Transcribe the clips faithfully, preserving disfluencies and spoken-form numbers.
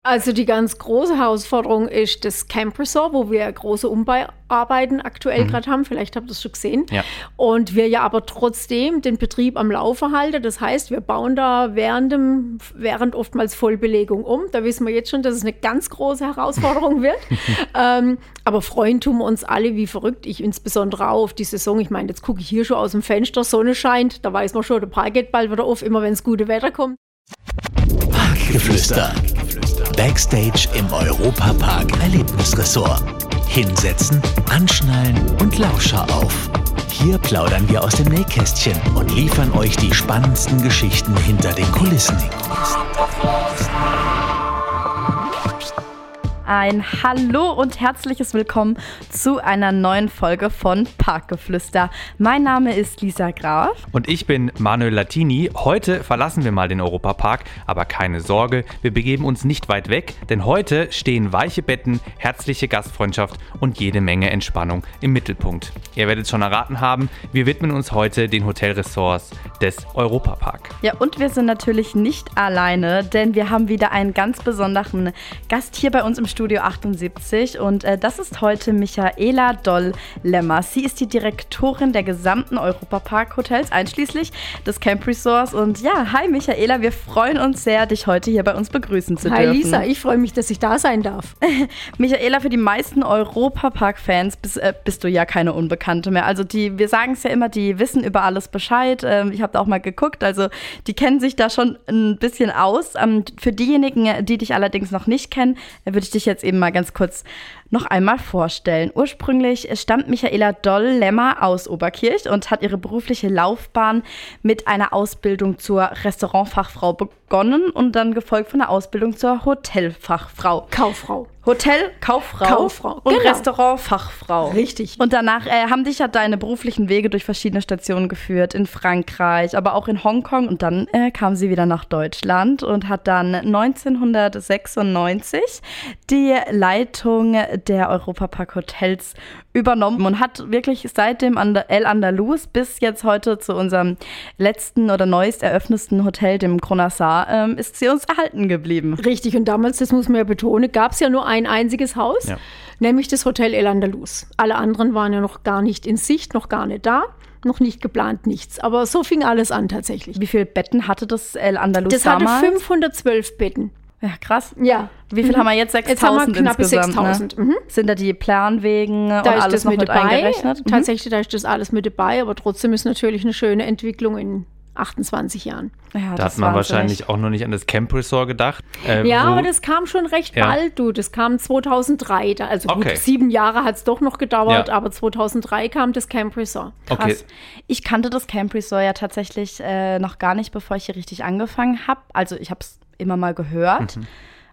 Also die ganz große Herausforderung ist das Camp Resort, wo wir große Umbauarbeiten aktuell mhm. gerade haben. Vielleicht habt ihr das schon gesehen. Ja. Und wir ja aber trotzdem den Betrieb am Laufen halten. Das heißt, wir bauen da während, dem, während oftmals Vollbelegung um. Da wissen wir jetzt schon, dass es eine ganz große Herausforderung wird. ähm, aber freuen tun wir uns alle wie verrückt. Ich insbesondere auch auf die Saison. Ich meine, jetzt gucke ich hier schon aus dem Fenster, Sonne scheint. Da weiß man schon, der Park geht bald wieder auf, immer wenn es gute Wetter kommt. Parkgeflüster. Backstage im Europa-Park Erlebnisresort. Hinsetzen, anschnallen und Lauscher auf. Hier plaudern wir aus dem Nähkästchen und liefern euch die spannendsten Geschichten hinter den Kulissen. Ein Hallo und herzliches Willkommen zu einer neuen Folge von Parkgeflüster. Mein Name ist Lisa Graf. Und ich bin Manuel Latini. Heute verlassen wir mal den Europapark, aber keine Sorge, wir begeben uns nicht weit weg, denn heute stehen weiche Betten, herzliche Gastfreundschaft und jede Menge Entspannung im Mittelpunkt. Ihr werdet es schon erraten haben, wir widmen uns heute den Hotelressorts des Europapark. Ja, und wir sind natürlich nicht alleine, denn wir haben wieder einen ganz besonderen Gast hier bei uns im Studio achtundsiebzig und äh, das ist heute Michaela Doll-Lemmer. Sie ist die Direktorin der gesamten Europapark-Hotels, einschließlich des Camp Resorts. Und ja, hi Michaela, wir freuen uns sehr, dich heute hier bei uns begrüßen zu hi dürfen. Hi Lisa, ich freue mich, dass ich da sein darf. Michaela, für die meisten Europapark-Fans bist, äh, bist du ja keine Unbekannte mehr. Also die, wir sagen es ja immer, die wissen über alles Bescheid. Ähm, ich habe da auch mal geguckt, also die kennen sich da schon ein bisschen aus. Ähm, für diejenigen, die dich allerdings noch nicht kennen, würde ich dich jetzt eben mal ganz kurz noch einmal vorstellen. Ursprünglich stammt Michaela Doll-Lemmer aus Oberkirch und hat ihre berufliche Laufbahn mit einer Ausbildung zur Restaurantfachfrau begonnen und dann gefolgt von einer Ausbildung zur Hotelfachfrau. Kauffrau. Hotel, Kauffrau, Kauffrau. und Genau. Restaurantfachfrau. Richtig. Und danach äh, haben dich ja deine beruflichen Wege durch verschiedene Stationen geführt, in Frankreich, aber auch in Hongkong. Und dann äh, kam sie wieder nach Deutschland und hat dann neunzehnhundertsechsundneunzig die Leitung der Europapark Hotels übernommen und hat wirklich seit dem El Andalus bis jetzt heute zu unserem letzten oder neuest eröffnetsten Hotel, dem Cronassar, ähm, ist sie uns erhalten geblieben. Richtig, und damals, das muss man ja betonen, gab es ja nur ein einziges Haus, Ja. nämlich das Hotel El Andalus. Alle anderen waren ja noch gar nicht in Sicht, noch gar nicht da, noch nicht geplant, nichts. Aber so fing alles an tatsächlich. Wie viele Betten hatte das El Andalus Das damals? hatte fünfhundertzwölf Betten. Ja, krass. Ja. Wie viel Mhm. haben wir jetzt? Jetzt haben wir sechstausend knappe insgesamt, sechstausend. Ne? Mhm. Sind da die Planwegen Da und ist alles das noch mit mit dabei. eingerechnet? Mhm. Tatsächlich, da ist das alles mit dabei, aber trotzdem ist natürlich eine schöne Entwicklung in achtundzwanzig Jahren. Ja, Da hat man wahrscheinlich auch noch nicht an das Camp Resort gedacht. Äh, Ja, wo, aber das kam schon recht Ja. bald, du. Das kam zweitausenddrei. Da, also gut, Okay. sieben Jahre hat es doch noch gedauert, Ja. aber zweitausenddrei kam das Camp Resort. Krass. Okay. Ich kannte das Camp Resort ja tatsächlich äh, noch gar nicht, bevor ich hier richtig angefangen habe. Also ich habe es immer mal gehört. Mhm.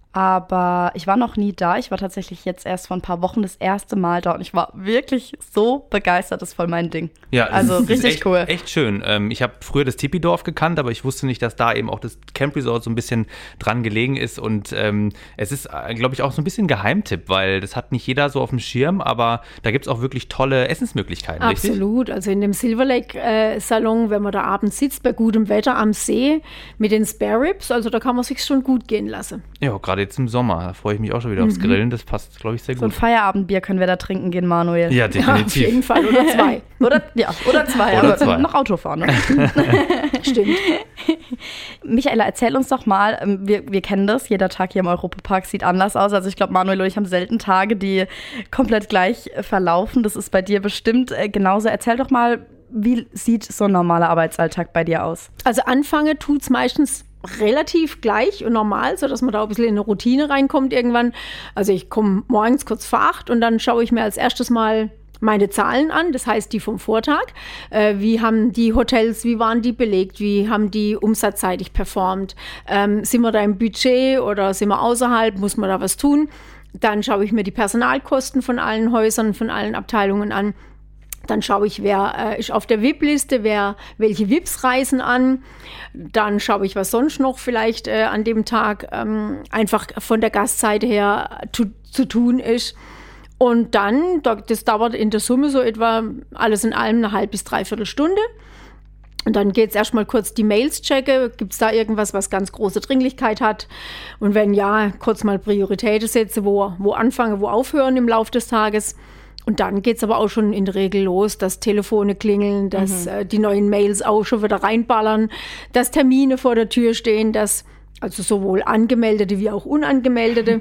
Aber ich war noch nie da. Ich war tatsächlich jetzt erst vor ein paar Wochen das erste Mal da und ich war wirklich so begeistert. Das ist voll mein Ding. Ja, Also das ist richtig echt, cool. Echt schön. Ähm, ich habe früher das Tipidorf gekannt, aber ich wusste nicht, dass da eben auch das Camp Resort so ein bisschen dran gelegen ist. Und ähm, es ist, äh, glaube ich, auch so ein bisschen Geheimtipp, weil das hat nicht jeder so auf dem Schirm, aber da gibt es auch wirklich tolle Essensmöglichkeiten, richtig? Absolut. Also in dem Silver Lake äh, Salon, wenn man da abends sitzt, bei gutem Wetter am See mit den Spare Ribs, also da kann man sich schon gut gehen lassen. Ja, gerade jetzt im Sommer. Da freue ich mich auch schon wieder aufs Grillen. Das passt, glaube ich, sehr So ein gut. Feierabendbier können wir da trinken gehen, Manuel. Ja, Ja, auf definitiv. jeden Fall. Oder zwei. Oder, ja, oder zwei, Oder aber zwei. noch Auto fahren. Ne? Stimmt. Michaela, erzähl uns doch mal, ähm, wir, wir kennen das, jeder Tag hier im Europapark sieht anders aus. Also ich glaube, Manuel und ich haben selten Tage, die komplett gleich äh, verlaufen. Das ist bei dir bestimmt äh, genauso. Erzähl doch mal, wie sieht so ein normaler Arbeitsalltag bei dir aus? Also anfangen tut es meistens relativ gleich und normal, sodass man da ein bisschen in eine Routine reinkommt irgendwann. Also ich komme morgens kurz vor acht und dann schaue ich mir als erstes mal meine Zahlen an, das heißt die vom Vortag. Äh, wie haben die Hotels, wie waren die belegt, wie haben die umsatzseitig performt? Ähm, sind wir da im Budget oder sind wir außerhalb, muss man da was tun? Dann schaue ich mir die Personalkosten von allen Häusern, von allen Abteilungen an. Dann schaue ich, wer äh, ist auf der V I P-Liste, wer welche V I Ps reisen an. Dann schaue ich, was sonst noch vielleicht äh, an dem Tag ähm, einfach von der Gastseite her zu, zu tun ist. Und dann, das dauert in der Summe so etwa alles in allem eine halbe bis dreiviertel Stunde. Und dann geht es erstmal kurz die Mails checken. Gibt es da irgendwas, was ganz große Dringlichkeit hat? Und wenn ja, kurz mal Prioritäten setzen, wo, wo anfangen, wo aufhören im Laufe des Tages. Und dann geht es aber auch schon in der Regel los, dass Telefone klingeln, dass mhm. äh, die neuen Mails auch schon wieder reinballern, dass Termine vor der Tür stehen, dass also sowohl Angemeldete wie auch Unangemeldete. Mhm.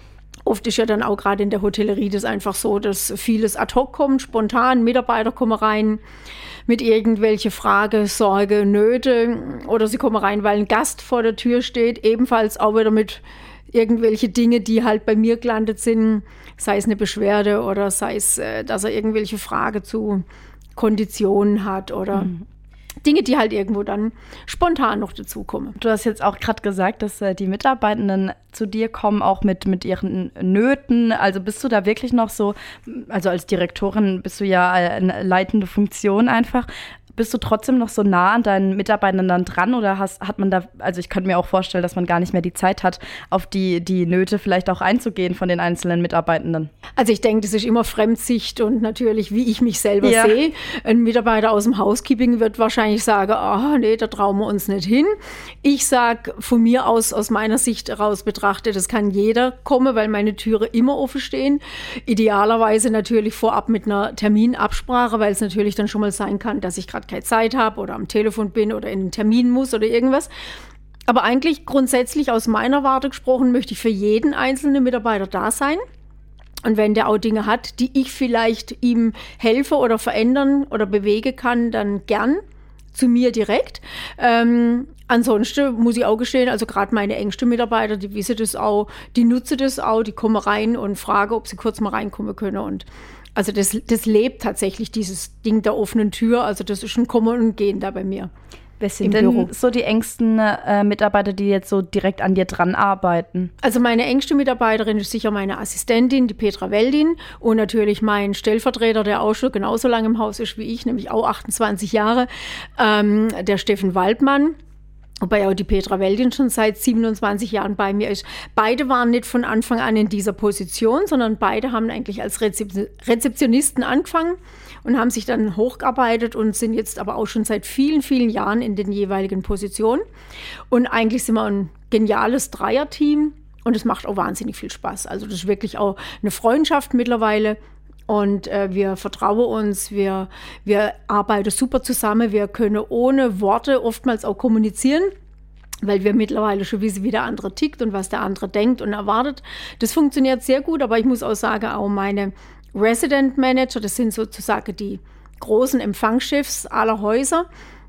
Oft ist ja dann auch gerade in der Hotellerie das einfach so, dass vieles ad hoc kommt, spontan, Mitarbeiter kommen rein mit irgendwelche Frage, Sorge, Nöte oder sie kommen rein, weil ein Gast vor der Tür steht, ebenfalls auch wieder mit irgendwelche Dinge, die halt bei mir gelandet sind, sei es eine Beschwerde oder sei es, dass er irgendwelche Frage zu Konditionen hat oder mhm. Dinge, die halt irgendwo dann spontan noch dazukommen. Du hast jetzt auch gerade gesagt, dass äh, die Mitarbeitenden zu dir kommen, auch mit, mit ihren Nöten. Also bist du da wirklich noch so, also als Direktorin bist du ja eine leitende Funktion einfach. Bist du trotzdem noch so nah an deinen Mitarbeitenden dann dran oder hast, hat man da, also ich könnte mir auch vorstellen, dass man gar nicht mehr die Zeit hat, auf die, die Nöte vielleicht auch einzugehen von den einzelnen Mitarbeitenden? Also ich denke, das ist immer Fremdsicht und natürlich, wie ich mich selber ja. sehe. Ein Mitarbeiter aus dem Housekeeping wird wahrscheinlich sagen, ah, nee, da trauen wir uns nicht hin. Ich sage von mir aus, aus meiner Sicht heraus betrachtet, das kann jeder kommen, weil meine Türe immer offen stehen. Idealerweise natürlich vorab mit einer Terminabsprache, weil es natürlich dann schon mal sein kann, dass ich gerade keine Zeit habe oder am Telefon bin oder in einen Termin muss oder irgendwas. Aber eigentlich grundsätzlich aus meiner Warte gesprochen möchte ich für jeden einzelnen Mitarbeiter da sein. Und wenn der auch Dinge hat, die ich vielleicht ihm helfe oder verändern oder bewegen kann, dann gern zu mir direkt. Ähm, ansonsten muss ich auch gestehen, also gerade meine engsten Mitarbeiter, die wissen das auch, die nutzen das auch, die kommen rein und fragen, ob sie kurz mal reinkommen können. Und also das, das lebt tatsächlich, dieses Ding der offenen Tür. Also das ist ein Kommen und Gehen da bei mir. Wer sind denn Büro. so die engsten äh, Mitarbeiter, die jetzt so direkt an dir dran arbeiten? Also meine engste Mitarbeiterin ist sicher meine Assistentin, die Petra Weldin. Und natürlich mein Stellvertreter, der auch schon genauso lange im Haus ist wie ich, nämlich auch achtundzwanzig Jahre, ähm, der Steffen Waldmann. Wobei auch die Petra Weldin schon seit siebenundzwanzig Jahren bei mir ist. Beide waren nicht von Anfang an in dieser Position, sondern beide haben eigentlich als Rezep- Rezeptionisten angefangen und haben sich dann hochgearbeitet und sind jetzt aber auch schon seit vielen, vielen Jahren in den jeweiligen Positionen. Und eigentlich sind wir ein geniales Dreierteam und es macht auch wahnsinnig viel Spaß. Also das ist wirklich auch eine Freundschaft mittlerweile. Und äh, wir vertrauen uns, wir, wir arbeiten super zusammen, wir können ohne Worte oftmals auch kommunizieren, weil wir mittlerweile schon wissen, wie der andere tickt und was der andere denkt und erwartet. Das funktioniert sehr gut, aber ich muss auch sagen, auch meine Resident Manager, das sind sozusagen die großen Empfangschefs aller Häuser,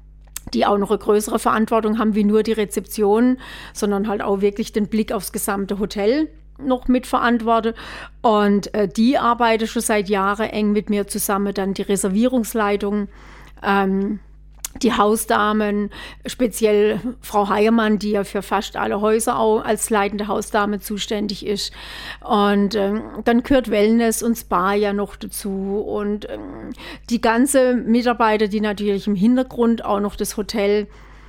die auch noch eine größere Verantwortung haben wie nur die Rezeption, sondern halt auch wirklich den Blick aufs gesamte Hotel noch mitverantworte. Und äh, die arbeiten schon seit Jahren eng mit mir zusammen. Dann die Reservierungsleitung, ähm, die Hausdamen, speziell Frau Heiermann, die ja für fast alle Häuser auch als leitende Hausdame zuständig ist. Und ähm, dann gehört Wellness und Spa ja noch dazu. Und ähm, die ganze Mitarbeiter, die natürlich im Hintergrund auch noch das Hotel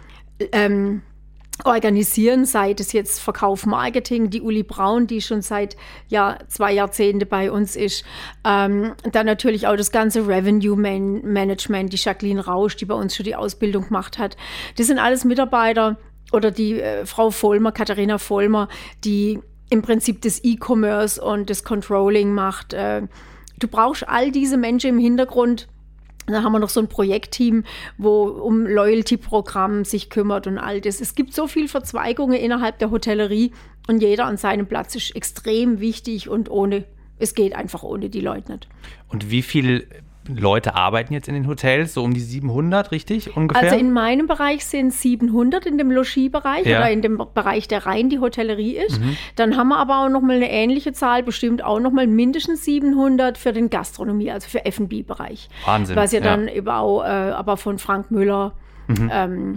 ähm, organisieren, sei es jetzt Verkauf, Marketing, die Uli Braun, die schon seit ja, zwei Jahrzehnte bei uns ist. Ähm, dann natürlich auch das ganze Revenue Man- Management, die Jacqueline Rausch, die bei uns schon die Ausbildung gemacht hat. Das sind alles Mitarbeiter oder die äh, Frau Vollmer, Katharina Vollmer, die im Prinzip das E-Commerce und das Controlling macht. Äh, du brauchst all diese Menschen im Hintergrund. Da haben wir noch so ein Projektteam, wo um Loyalty-Programm sich kümmert und all das. Es gibt so viele Verzweigungen innerhalb der Hotellerie und jeder an seinem Platz ist extrem wichtig und ohne, es geht einfach ohne die Leute nicht. Und wie viele Leute arbeiten jetzt in den Hotels? So um die siebenhundert, richtig ungefähr? Also in meinem Bereich sind siebenhundert in dem Logis-Bereich ja. oder in dem Bereich, der rein die Hotellerie ist. Mhm. Dann haben wir aber auch noch mal eine ähnliche Zahl, bestimmt auch noch mal mindestens siebenhundert für den Gastronomie, also für F und B-Bereich. Wahnsinn. Was ja, ja. dann ja. eben auch, äh, aber von Frank Müller mhm. ähm,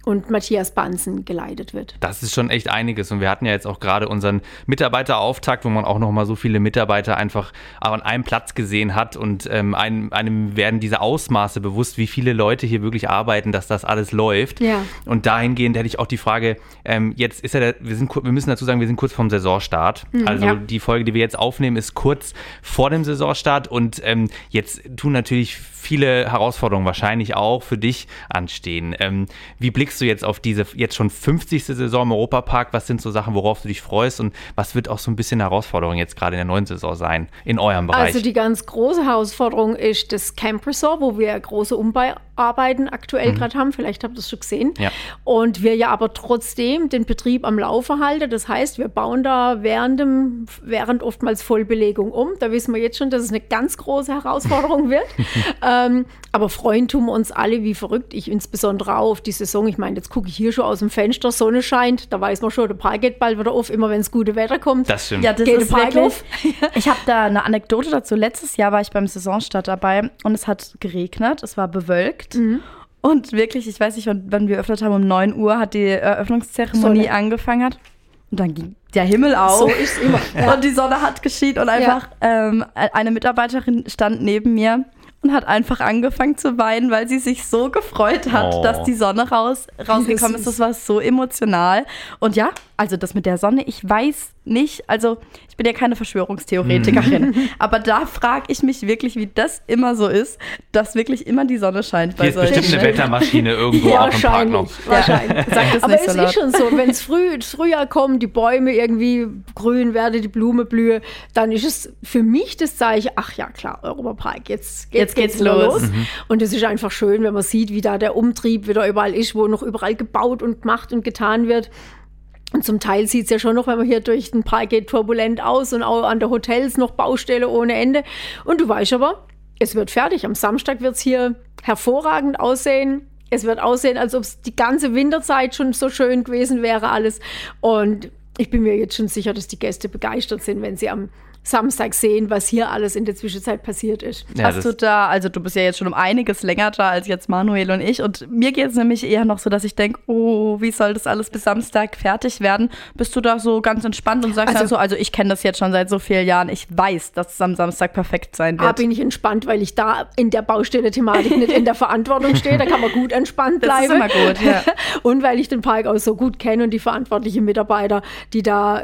und Matthias Bansen geleitet wird. Das ist schon echt einiges und wir hatten ja jetzt auch gerade unseren Mitarbeiterauftakt, wo man auch nochmal so viele Mitarbeiter einfach an einem Platz gesehen hat und ähm, einem, einem werden diese Ausmaße bewusst, wie viele Leute hier wirklich arbeiten, dass das alles läuft. Ja. Und dahingehend hätte ich auch die Frage, ähm, jetzt ist ja, der, wir, sind, wir müssen dazu sagen, wir sind kurz vorm Saisonstart. Mhm, also ja. Die Folge, die wir jetzt aufnehmen, ist kurz vor dem Saisonstart und ähm, jetzt tun natürlich viele Herausforderungen wahrscheinlich auch für dich anstehen. Ähm, wie blickst du jetzt auf diese jetzt schon fünfzigste Saison im Europapark? Was sind so Sachen, worauf du dich freust und was wird auch so ein bisschen Herausforderung jetzt gerade in der neuen Saison sein, in eurem Bereich? Also die ganz große Herausforderung ist das Camp Resort, wo wir große Umbauarbeiten aktuell mhm. gerade haben. Vielleicht habt ihr es schon gesehen. Ja. Und wir ja aber trotzdem den Betrieb am Laufen halten. Das heißt, wir bauen da während, dem, während oftmals Vollbelegung um. Da wissen wir jetzt schon, dass es eine ganz große Herausforderung wird. ähm, aber freuen tun wir uns alle wie verrückt. Ich insbesondere auch auf die Saison. Ich meine, jetzt gucke ich hier schon aus dem Fenster, Sonne scheint. Da weiß man schon, der Park geht bald wieder auf, immer wenn es gute Wetter kommt. Das stimmt. Ja, das geht ist der Park wirklich, auf. Ich habe da eine Anekdote dazu. Letztes Jahr war ich beim Saisonstart dabei und es hat geregnet, es war bewölkt. Mhm. Und wirklich, ich weiß nicht, wann, wann wir eröffnet haben, um neun Uhr hat die Eröffnungszeremonie Sonne. angefangen hat. Und dann ging der Himmel auf. So ist immer. Ja. Und die Sonne hat geschienen und einfach ja. ähm, eine Mitarbeiterin stand neben mir und hat einfach angefangen zu weinen, weil sie sich so gefreut hat, oh. dass die Sonne raus, rausgekommen ist. Das war so emotional. Und ja, also das mit der Sonne, ich weiß nicht, also ich bin ja keine Verschwörungstheoretikerin, mm. aber da frage ich mich wirklich, wie das immer so ist, dass wirklich immer die Sonne scheint bei Hier ist bestimmt eine Wettermaschine irgendwo ja, auf dem Park noch. Wahrscheinlich. Sag das aber nicht es so laut. Ist schon so, wenn es früh, Frühjahr kommt, die Bäume irgendwie grün werden, die Blume blühe, dann ist es für mich das Zeichen, ach ja klar, Europapark, jetzt, jetzt, jetzt geht's, geht's los. los. Mhm. Und es ist einfach schön, wenn man sieht, wie da der Umtrieb wieder überall ist, wo noch überall gebaut und gemacht und getan wird. Und zum Teil sieht es ja schon noch, wenn man hier durch den Park geht, turbulent aus und auch an der Hotels noch Baustelle ohne Ende. Und du weißt aber, es wird fertig. Am Samstag wird es hier hervorragend aussehen. Es wird aussehen, als ob es die ganze Winterzeit schon so schön gewesen wäre alles. Und ich bin mir jetzt schon sicher, dass die Gäste begeistert sind, wenn sie am Samstag sehen, was hier alles in der Zwischenzeit passiert ist. Ja, Hast du da, also du bist ja jetzt schon um einiges länger da als jetzt Manuel und ich und mir geht es nämlich eher noch so, dass ich denke, oh, wie soll das alles bis Samstag fertig werden? Bist du da so ganz entspannt und sagst also, dann so, also ich kenne das jetzt schon seit so vielen Jahren, ich weiß, dass es am Samstag perfekt sein wird. Da bin ich entspannt, weil ich da in der Baustelle-Thematik nicht in der Verantwortung stehe, da kann man gut entspannt bleiben. Das ist immer gut, ja. Und weil ich den Park auch so gut kenne und die verantwortlichen Mitarbeiter, die da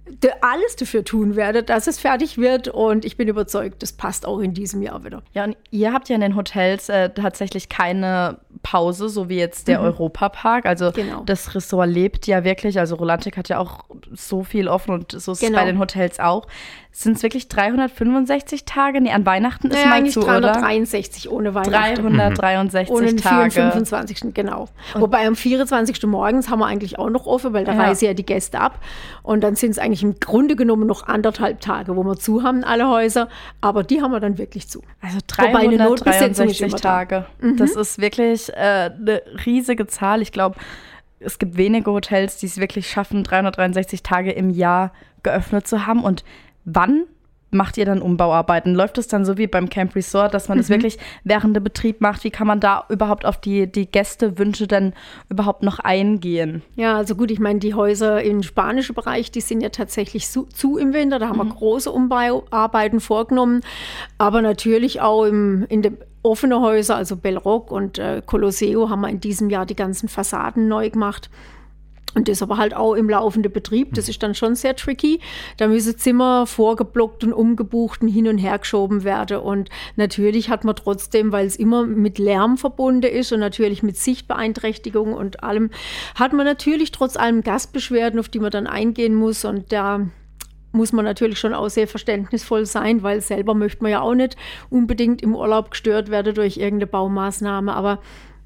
alles dafür tun werde, dass es fertig wird und ich bin überzeugt, das passt auch in diesem Jahr wieder. Ja, und ihr habt ja in den Hotels äh, tatsächlich keine Pause, so wie jetzt der mhm. Europapark. Also genau. Das Ressort lebt ja wirklich, also Rolantic hat ja auch so viel offen und so ist es genau. bei den Hotels auch. Sind es wirklich dreihundertfünfundsechzig Tage? Nee, an Weihnachten ist naja, mal zu, oder? dreihundertdreiundsechzig ohne Weihnachten. dreihundertdreiundsechzig ohne den Tage. fünfundzwanzigsten genau. Und wobei am vierundzwanzigsten morgens haben wir eigentlich auch noch offen, weil da ja. reisen ja die Gäste ab. Und dann sind es eigentlich im Grunde genommen noch anderthalb Tage, wo wir zu haben, alle Häuser. Aber die haben wir dann wirklich zu. Also dreihundertdreiundsechzig Tage. Mhm. Das ist wirklich äh, eine riesige Zahl. Ich glaube, es gibt wenige Hotels, die es wirklich schaffen, dreihundertdreiundsechzig Tage im Jahr geöffnet zu haben. Und wann macht ihr dann Umbauarbeiten? Läuft es dann so wie beim Camp Resort, dass man das mhm. wirklich während der Betrieb macht? Wie kann man da überhaupt auf die, die Gästewünsche dann überhaupt noch eingehen? Ja, also gut, ich meine, die Häuser im spanischen Bereich, die sind ja tatsächlich zu, zu im Winter. Da haben mhm. wir große Umbauarbeiten vorgenommen. Aber natürlich auch im, in den offenen Häusern, also Belrock und äh, Colosseo, haben wir in diesem Jahr die ganzen Fassaden neu gemacht. Und das aber halt auch im laufenden Betrieb. Das ist dann schon sehr tricky. Da müssen Zimmer vorgeblockt und umgebucht und hin und her geschoben werden. Und natürlich hat man trotzdem, weil es immer mit Lärm verbunden ist und natürlich mit Sichtbeeinträchtigung und allem, hat man natürlich trotz allem Gastbeschwerden, auf die man dann eingehen muss. Und da muss man natürlich schon auch sehr verständnisvoll sein, weil selber möchte man ja auch nicht unbedingt im Urlaub gestört werden durch irgendeine Baumaßnahme. Aber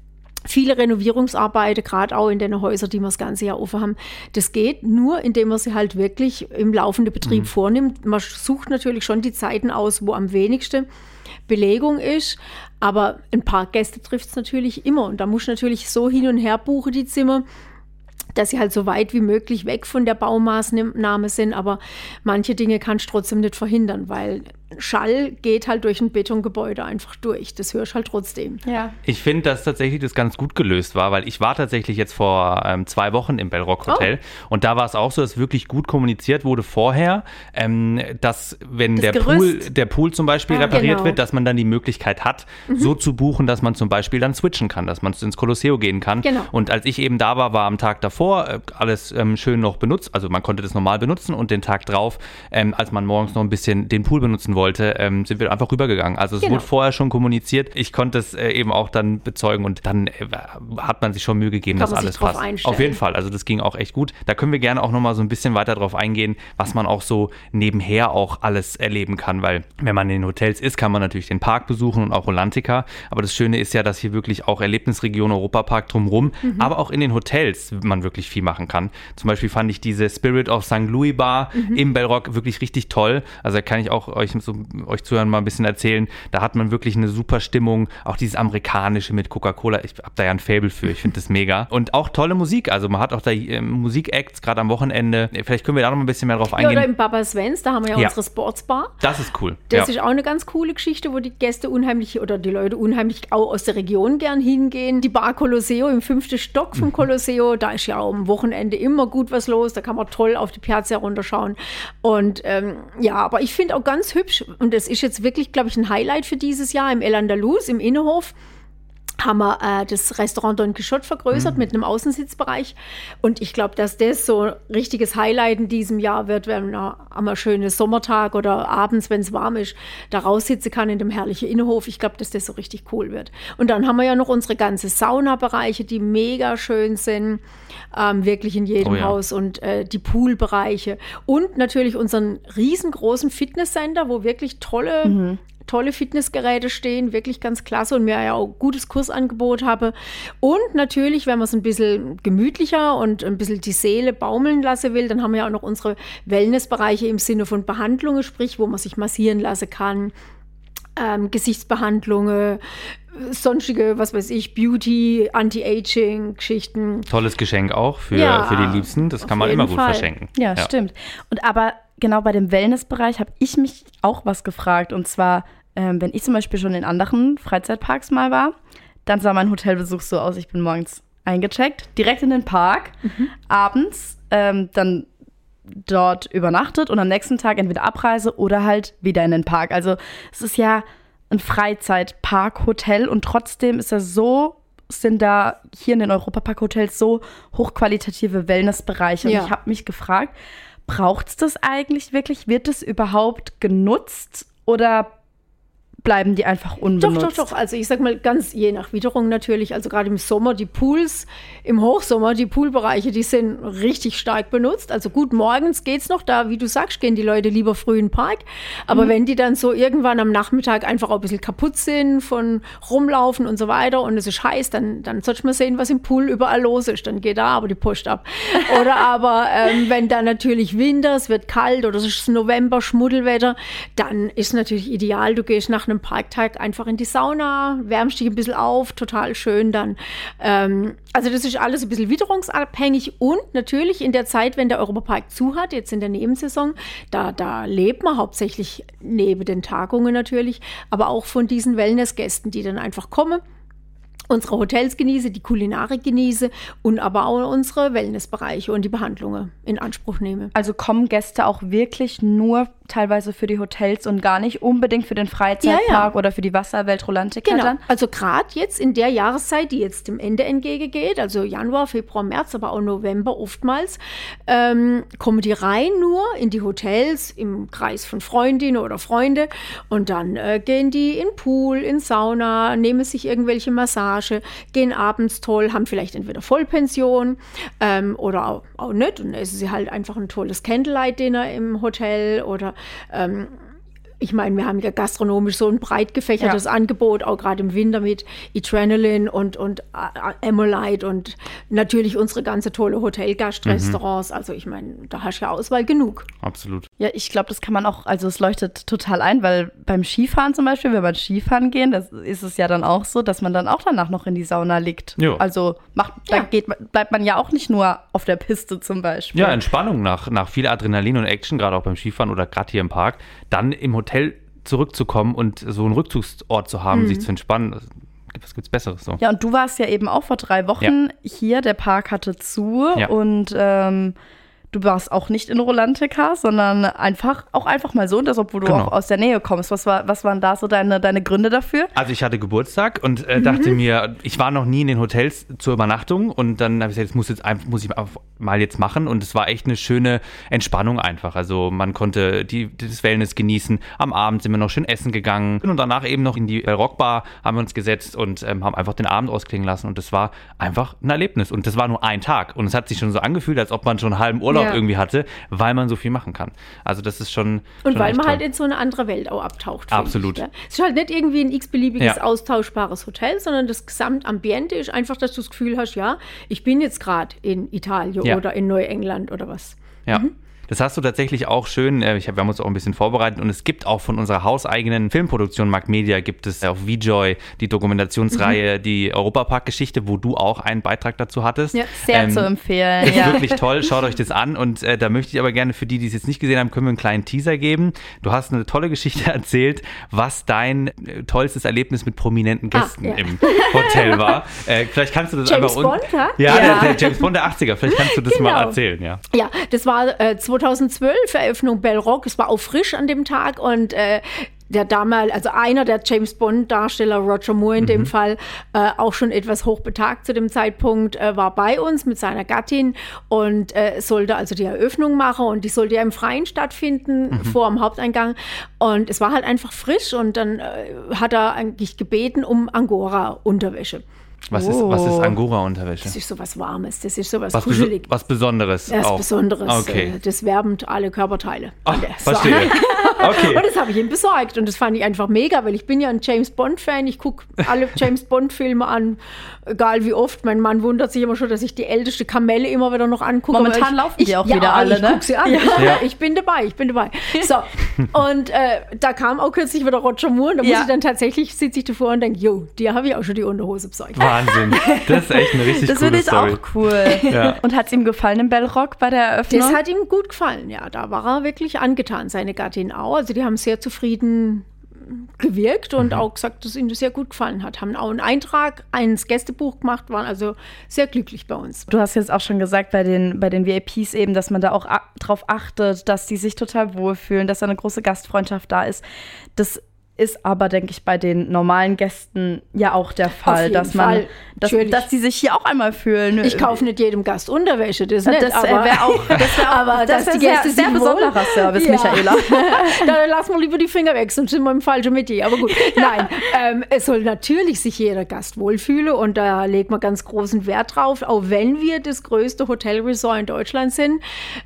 viele Renovierungsarbeiten, gerade auch in den Häusern, die wir das ganze Jahr offen haben, das geht nur, indem man sie halt wirklich im laufenden Betrieb mhm. vornimmt. Man sucht natürlich schon die Zeiten aus, wo am wenigsten Belegung ist, aber ein paar Gäste trifft es natürlich immer. Und da muss ich natürlich so hin und her buchen, die Zimmer, dass sie halt so weit wie möglich weg von der Baumaßnahme sind. Aber manche Dinge kannst du trotzdem nicht verhindern, weil Schall geht halt durch ein Betongebäude einfach durch. Das hörst du halt trotzdem. Ja. Ich finde, dass tatsächlich das ganz gut gelöst war, weil ich war tatsächlich jetzt vor ähm, zwei Wochen im Bellrock Hotel oh. und da war es auch so, dass wirklich gut kommuniziert wurde vorher, ähm, dass wenn das der Pool, der Pool zum Beispiel ah, repariert genau. wird, dass man dann die Möglichkeit hat, mhm. so zu buchen, dass man zum Beispiel dann switchen kann, dass man ins Colosseo gehen kann. Genau. Und als ich eben da war, war am Tag davor äh, alles ähm, schön noch benutzt, also man konnte das normal benutzen und den Tag drauf, ähm, als man morgens noch ein bisschen den Pool benutzen wollte, ähm, sind wir einfach rübergegangen. Also es genau. wurde vorher schon kommuniziert. Ich konnte es äh, eben auch dann bezeugen und dann äh, hat man sich schon Mühe gegeben, Kann dass alles passt. Einstellen. Auf jeden Fall. Also das ging auch echt gut. Da können wir gerne auch nochmal so ein bisschen weiter drauf eingehen, was man auch so nebenher auch alles erleben kann, weil wenn man in den Hotels ist, kann man natürlich den Park besuchen und auch Rolantica. Aber das Schöne ist ja, dass hier wirklich auch Erlebnisregion Europapark drumherum, mhm. aber auch in den Hotels man wirklich viel machen kann. Zum Beispiel fand ich diese Spirit of Sankt Louis Bar mhm. im Bellrock wirklich richtig toll. Also da kann ich auch euch, so, euch zuhören mal ein bisschen erzählen. Da hat man wirklich eine super Stimmung. Auch dieses Amerikanische mit Coca-Cola. Ich habe da ja ein Faible für. Ich finde das mega. Und auch tolle Musik. Also man hat auch da äh, Musik-Acts, gerade am Wochenende. Vielleicht können wir da noch ein bisschen mehr drauf eingehen. Ja, oder im Baba Svens, da haben wir ja, ja. unsere Sportsbar. Das ist cool. Das ja. ist auch eine ganz coole Geschichte, wo die Gäste unheimlich oder die Leute unheimlich auch aus der Region gern hingehen. Die Bar Colosseo im fünften Stock vom Colosseo, da ist ja auch am Wochenende immer gut was los. Da kann man toll auf die Piazza runterschauen. Und ähm, ja, aber ich finde auch ganz hübsch, und das ist jetzt wirklich, glaube ich, ein Highlight für dieses Jahr im El Andalus, im Innenhof, haben wir äh, das Restaurant Don Quixote vergrößert mhm. mit einem Außensitzbereich. Und ich glaube, dass das so ein richtiges Highlight in diesem Jahr wird, wenn man am einen schönen Sommertag oder abends, wenn es warm ist, da raussitzen kann in dem herrlichen Innenhof. Ich glaube, dass das so richtig cool wird. Und dann haben wir ja noch unsere ganzen Saunabereiche, die mega schön sind, ähm, wirklich in jedem oh ja. Haus. Und äh, die Poolbereiche. Und natürlich unseren riesengroßen Fitnesscenter, wo wirklich tolle mhm. tolle Fitnessgeräte stehen, wirklich ganz klasse und mir ja auch gutes Kursangebot habe. Und natürlich, wenn man es ein bisschen gemütlicher und ein bisschen die Seele baumeln lassen will, dann haben wir ja auch noch unsere Wellnessbereiche im Sinne von Behandlungen, sprich, wo man sich massieren lassen kann, ähm, Gesichtsbehandlungen, sonstige, was weiß ich, Beauty, Anti-Aging-Geschichten. Tolles Geschenk auch für, ja, für die Liebsten. Das kann man immer gut Fall. verschenken. Ja, ja, stimmt. Und aber genau bei dem Wellnessbereich habe ich mich auch was gefragt. Und zwar, ähm, wenn ich zum Beispiel schon in anderen Freizeitparks mal war, dann sah mein Hotelbesuch so aus, ich bin morgens eingecheckt, direkt in den Park, mhm. abends ähm, dann dort übernachtet und am nächsten Tag entweder Abreise oder halt wieder in den Park. Also es ist ja ein Freizeitpark-Hotel und trotzdem ist das so, sind da hier in den Europapark-Hotels so hochqualitative Wellnessbereiche. Ja. Und ich habe mich gefragt, braucht es das eigentlich wirklich? Wird es überhaupt genutzt oder bleiben die einfach unbenutzt? Doch, doch, doch. Also ich sag mal, ganz je nach Witterung natürlich. Also gerade im Sommer die Pools, im Hochsommer die Poolbereiche, die sind richtig stark benutzt. Also gut, morgens geht's noch, da, wie du sagst, gehen die Leute lieber früh in den Park. Aber mhm. wenn die dann so irgendwann am Nachmittag einfach auch ein bisschen kaputt sind von rumlaufen und so weiter und es ist heiß, dann, dann sollte man sehen, was im Pool überall los ist. Dann geht da aber die Post ab. Oder aber ähm, wenn dann natürlich Winter, es wird kalt oder es ist November, Schmuddelwetter, dann ist natürlich ideal, du gehst nach einem Parktag einfach in die Sauna, wärmst dich ein bisschen auf, total schön dann. Ähm, also das ist alles ein bisschen witterungsabhängig und natürlich in der Zeit, wenn der Europapark zu hat, jetzt in der Nebensaison, da, da lebt man hauptsächlich neben den Tagungen natürlich, aber auch von diesen Wellnessgästen, die dann einfach kommen, unsere Hotels genieße, die Kulinarik genieße und aber auch unsere Wellnessbereiche und die Behandlungen in Anspruch nehme. Also kommen Gäste auch wirklich nur teilweise für die Hotels und gar nicht unbedingt für den Freizeitpark ja, ja. oder für die Wasserwelt Rolantica genau. dann? Also gerade jetzt in der Jahreszeit, die jetzt dem Ende entgegengeht, also Januar, Februar, März, aber auch November oftmals, ähm, kommen die rein nur in die Hotels im Kreis von Freundinnen oder Freunde und dann äh, gehen die in Pool, in Sauna, nehmen sich irgendwelche Massagen, gehen abends toll, haben vielleicht entweder Vollpension ähm, oder auch, auch nicht und essen sie halt einfach ein tolles Candlelight-Dinner im Hotel oder ähm, ich meine, wir haben ja gastronomisch so ein breit gefächertes ja. Angebot, auch gerade im Winter mit Adrenaline und, und Emolite und natürlich unsere ganze tolle Hotelgastrestaurants. Mhm. Also ich meine, da hast du ja Auswahl genug. Absolut. Ja, ich glaube, das kann man auch, also es leuchtet total ein, weil beim Skifahren zum Beispiel, wenn man Skifahren gehen, das ist es ja dann auch so, dass man dann auch danach noch in die Sauna liegt. Jo. Also macht, ja. da geht, bleibt man ja auch nicht nur auf der Piste zum Beispiel. Ja, Entspannung nach, nach viel Adrenalin und Action, gerade auch beim Skifahren oder gerade hier im Park, dann im Hotel zurückzukommen und so einen Rückzugsort zu haben, mhm. sich zu entspannen. Was gibt's Besseres so? Ja, und du warst ja eben auch vor drei Wochen ja. hier, der Park hatte zu ja. und ähm, du warst auch nicht in Rolantica, sondern einfach auch einfach mal so, und das, obwohl du genau. auch aus der Nähe kommst. Was, war, was waren da so deine, deine Gründe dafür? Also ich hatte Geburtstag und äh, dachte mhm. mir, ich war noch nie in den Hotels zur Übernachtung und dann habe ich gesagt, das muss, jetzt einfach, muss ich mal jetzt machen und es war echt eine schöne Entspannung einfach. Also man konnte die, das Wellness genießen. Am Abend sind wir noch schön essen gegangen und danach eben noch in die Rockbar haben wir uns gesetzt und ähm, haben einfach den Abend ausklingen lassen und das war einfach ein Erlebnis und das war nur ein Tag und es hat sich schon so angefühlt, als ob man schon einen halben Urlaub ja. irgendwie hatte, weil man so viel machen kann. Also das ist schon Und schon weil man toll. halt in so eine andere Welt auch abtaucht. Absolut. Ich, ja. Es ist halt nicht irgendwie ein x-beliebiges ja. austauschbares Hotel, sondern das Gesamtambiente ist einfach, dass du das Gefühl hast, ja, ich bin jetzt gerade in Italien ja. oder in Neuengland oder was. Ja. Mhm. Das hast du tatsächlich auch schön, ich hab, wir haben uns auch ein bisschen vorbereitet und es gibt auch von unserer hauseigenen Filmproduktion Mark Media, gibt es auf V-Joy die Dokumentationsreihe, mhm. die Europapark-Geschichte, wo du auch einen Beitrag dazu hattest. Ja, sehr ähm, zu empfehlen. Das ist ja. wirklich toll, schaut euch das an und äh, da möchte ich aber gerne für die, die es jetzt nicht gesehen haben, können wir einen kleinen Teaser geben. Du hast eine tolle Geschichte erzählt, was dein äh, tollstes Erlebnis mit prominenten Gästen ah, ja. im Hotel war. Äh, vielleicht kannst du das James einfach... Bond, ja, ja der, der James Bond der achtziger, vielleicht kannst du das genau. mal erzählen. Ja, ja das war äh, zweitausendzwölf, Eröffnung Bell Rock. Es war auch frisch an dem Tag und äh, der damals, also einer der James Bond-Darsteller, Roger Moore in mhm. dem Fall, äh, auch schon etwas hochbetagt zu dem Zeitpunkt, äh, war bei uns mit seiner Gattin und äh, sollte also die Eröffnung machen und die sollte ja im Freien stattfinden, mhm. vor dem Haupteingang und es war halt einfach frisch und dann äh, hat er eigentlich gebeten um Angora-Unterwäsche. Was, oh. ist, was ist Angora-Unterwäsche? Das ist sowas Warmes, das ist sowas was Kuscheliges. Beso- was Besonderes Das auch. Besonderes. Okay. Das wärmt alle Körperteile. Ach, verstehe. Okay. Und das habe ich ihm besorgt und das fand ich einfach mega, weil ich bin ja ein James-Bond-Fan. Ich gucke alle James-Bond-Filme an, egal wie oft. Mein Mann wundert sich immer schon, dass ich die älteste Kamelle immer wieder noch angucke. Momentan ich, laufen die ich, auch ja, wieder alle, ich ne? gucke sie an. Ja. Ich bin dabei, ich bin dabei. So, und äh, da kam auch kürzlich wieder Roger Moore und da ja. muss ich dann tatsächlich, sitze ich davor und denke, jo, dir habe ich auch schon die Unterhose besorgt. Wahnsinn. Das ist echt eine richtig das coole Story. Das finde ich auch cool. Ja. Und hat es ihm gefallen im Bell Rock bei der Eröffnung? Das hat ihm gut gefallen, ja. Da war er wirklich angetan, seine Gattin auch. Also die haben sehr zufrieden gewirkt und mhm. auch gesagt, dass ihnen das sehr gut gefallen hat. Haben auch einen Eintrag ins Gästebuch gemacht, waren also sehr glücklich bei uns. Du hast jetzt auch schon gesagt, bei den, bei den V I Ps eben, dass man da auch a- drauf achtet, dass die sich total wohlfühlen, dass da eine große Gastfreundschaft da ist. Das ist aber, denke ich, bei den normalen Gästen ja auch der Fall, dass man, Fall. dass, dass die sich hier auch einmal fühlen. Ich kaufe nicht jedem Gast Unterwäsche, das nicht. Das aber wäre auch, das wär auch aber das dass wär die Gäste sehr, sehr besonderer Service, ja. Michaela. Dann lassen wir lieber die Finger weg, sonst sind wir im falschen Metier. Aber gut, nein, ähm, es soll natürlich sich jeder Gast wohlfühlen und da legt man ganz großen Wert drauf, auch wenn wir das größte Hotelresort in Deutschland sind.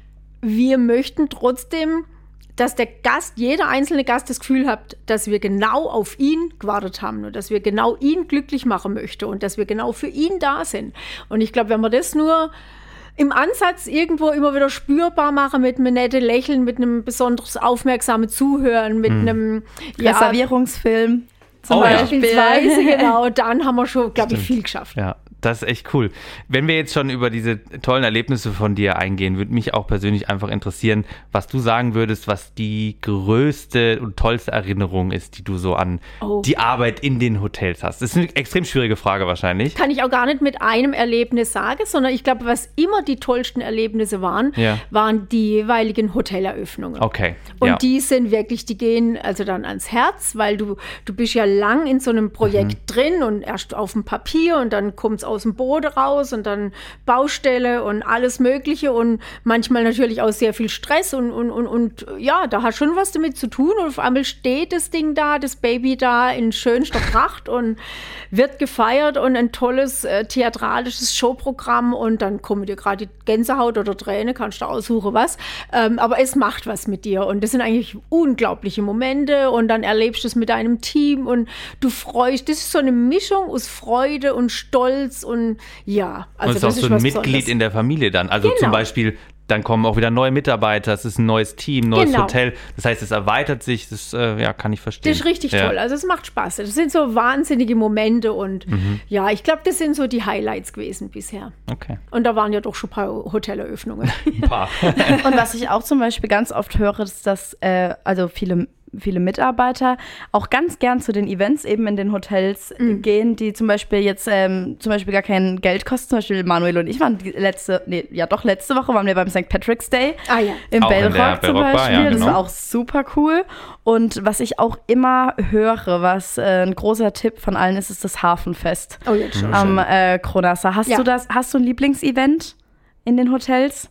Wir möchten trotzdem, dass der Gast, jeder einzelne Gast das Gefühl hat, dass wir genau auf ihn gewartet haben und dass wir genau ihn glücklich machen möchten und dass wir genau für ihn da sind. Und ich glaube, wenn wir das nur im Ansatz irgendwo immer wieder spürbar machen mit einem netten Lächeln, mit einem besonders aufmerksamen Zuhören, mit hm. einem ja, Reservierungsfilm zum oh, Beispielsweise, ja. genau, dann haben wir schon, glaube ich, viel geschafft. Ja. Das ist echt cool. Wenn wir jetzt schon über diese tollen Erlebnisse von dir eingehen, würde mich auch persönlich einfach interessieren, was du sagen würdest, was die größte und tollste Erinnerung ist, die du so an oh. die Arbeit in den Hotels hast. Das ist eine extrem schwierige Frage wahrscheinlich. Kann ich auch gar nicht mit einem Erlebnis sagen, sondern ich glaube, was immer die tollsten Erlebnisse waren, ja. waren die jeweiligen Hoteleröffnungen. Okay. Und ja. die sind wirklich, die gehen also dann ans Herz, weil du, du bist ja lang in so einem Projekt mhm. drin und erst auf dem Papier und dann kommt es aus dem Boden raus und dann Baustelle und alles Mögliche und manchmal natürlich auch sehr viel Stress und, und, und, und ja, da hat schon was damit zu tun und auf einmal steht das Ding da, das Baby da in schönster Pracht und wird gefeiert und ein tolles äh, theatralisches Showprogramm und dann kommen dir gerade die Gänsehaut oder Träne, kannst du aussuchen was, ähm, aber es macht was mit dir und das sind eigentlich unglaubliche Momente und dann erlebst du es mit deinem Team und du freust, das ist so eine Mischung aus Freude und Stolz und ja, also und es ist das auch so ein Mitglied Besonderes. In der Familie dann. Also genau. Zum Beispiel, dann kommen auch wieder neue Mitarbeiter, es ist ein neues Team, neues genau. Hotel. Das heißt, es erweitert sich, das äh, ja, kann ich verstehen. Das ist richtig ja. toll, also es macht Spaß. Das sind so wahnsinnige Momente und mhm. ja, ich glaube, das sind so die Highlights gewesen bisher. Okay. Und da waren ja doch schon ein paar Hoteleröffnungen. Ein paar. Und was ich auch zum Beispiel ganz oft höre, ist, dass äh, also viele viele Mitarbeiter auch ganz gern zu den Events eben in den Hotels mhm. gehen, die zum Beispiel jetzt ähm, zum Beispiel gar kein Geld kosten. Zum Beispiel Manuel und ich waren die letzte, nee, ja doch letzte Woche waren wir beim Sankt Patrick's Day ah, ja. im auch Bellrock zum Bellrock Beispiel. Bar, ja, das genau. war auch super cool. Und was ich auch immer höre, was äh, ein großer Tipp von allen ist, ist das Hafenfest oh, jetzt schon. am äh, Kronasser. Hast ja. du das? Hast du ein Lieblingsevent in den Hotels?